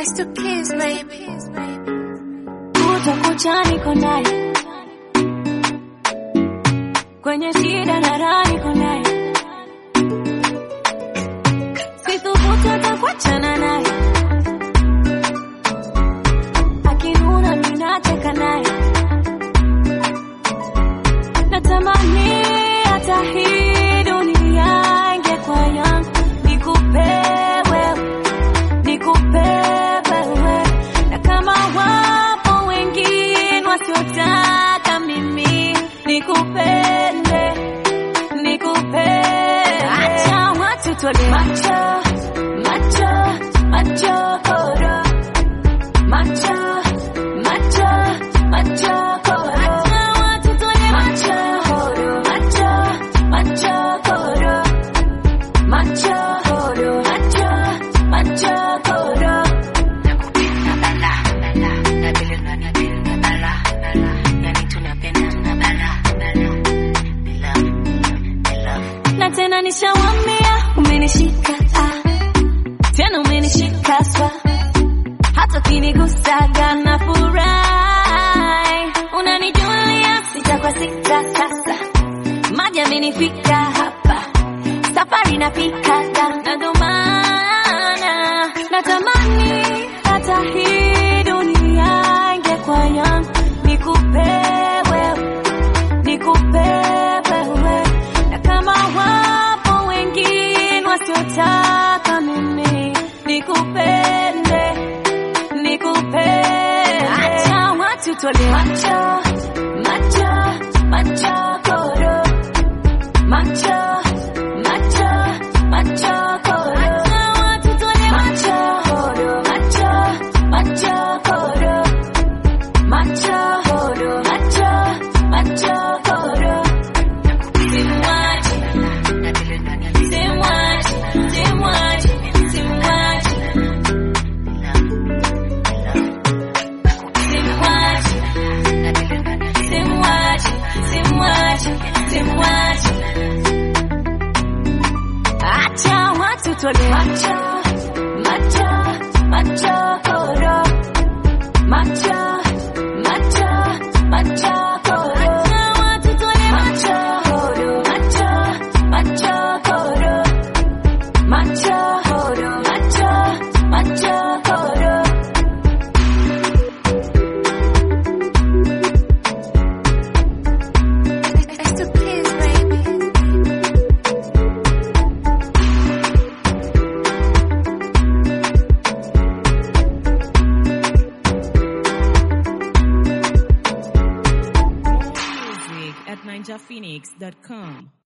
It's to kiss, baby. Kucha kucha niko naye, kwenye shida na raha niko naye, sithubutu hata kuachana naye, akinuna mimi nacheka naye, natamani hata hii dunia ingekuwa yangu, nikupe wewe, na kama wapo wengine wasiotaka mimi nikupende, acha watu tole macho koro, macho koro, acha watu tole macho koro, macho koro, macho koro, macho koro. Na tena nishawambia umenishika, tena umenishika swa, hata kinigusaga na furahi, unanijulia sita kwa sita, sasa maji amenifika hapa, safari nafika na ndo maana natamani hata hii dunia ingekuwa yangu, nikupe wewe, na kama wapo wengine wasiotaka mimi nikupende, acha watu tole macho koro, macho koro, acha watu tole macho koro, macho koro, macho koro, macho koro. Acha watu tole macho koro, macho koro, acha watu tole macho koro, macho koro, macho koro, macho koro. It's to kiss, baby. Music at ninjaphoenix.com.